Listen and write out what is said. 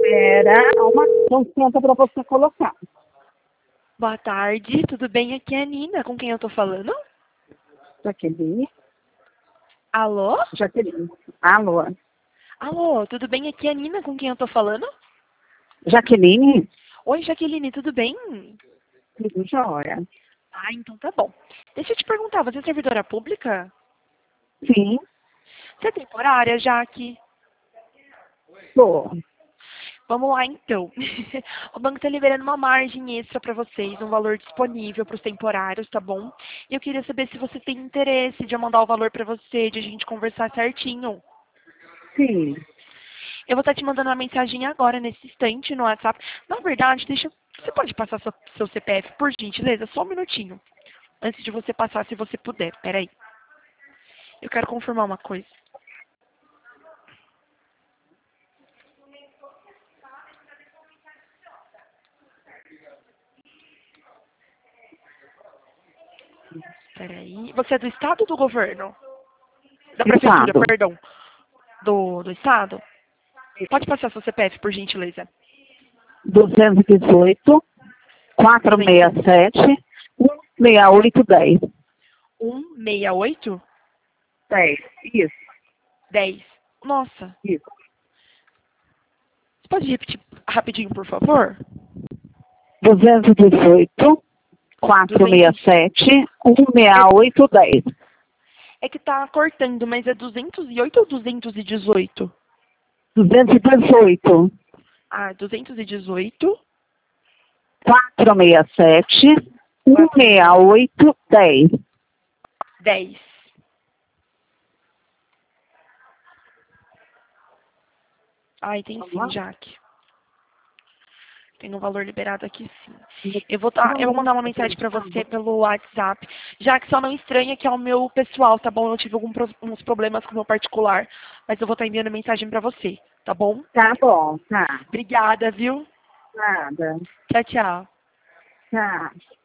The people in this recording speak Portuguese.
Era uma consulta para você colocar. Boa tarde, tudo bem? Aqui é a Nina, com quem eu tô falando? Jaqueline? Alô? Jaqueline. Alô? Alô, tudo bem? Aqui é a Nina, com quem eu tô falando? Jaqueline? Oi, Jaqueline, tudo bem? Tudo jóia. Ah, então tá bom. Deixa eu te perguntar, você é servidora pública? Sim, Você é temporária, Jaque? sou. Vamos lá, então. O banco está liberando uma margem extra para vocês, um valor disponível para os temporários, tá bom? E eu queria saber se você tem interesse de eu mandar o valor para você, de a gente conversar certinho. Sim. Eu vou estar te mandando uma mensagem agora, nesse instante, no WhatsApp. Na verdade, você pode passar seu CPF, por gentileza? Só um minutinho. Antes de você passar, se você puder. Peraí. Eu quero confirmar uma coisa. Peraí. Você é do Estado ou do governo? Da Prefeitura, Estado. perdão. Do Estado? Pode passar seu CPF, por gentileza. 218, 467, 16810. 168 10. Isso, 10. Nossa. isso. Você pode repetir rapidinho, por favor? 218, 200. 467, É, 16810. é que tá cortando, mas é 208 ou 218? 218, Ah, 218, 467, 467, 16810. 10. Ai, tem sim, Jaque. Tem um valor liberado aqui sim. Eu vou mandar uma mensagem pra você pelo WhatsApp. Já que só não estranha que é o meu pessoal, tá bom? Eu tive uns problemas com o meu particular. Mas eu vou estar enviando mensagem pra você, tá bom? Tá bom, tá. Obrigada, viu? Nada. Tchau, tchau. Tá.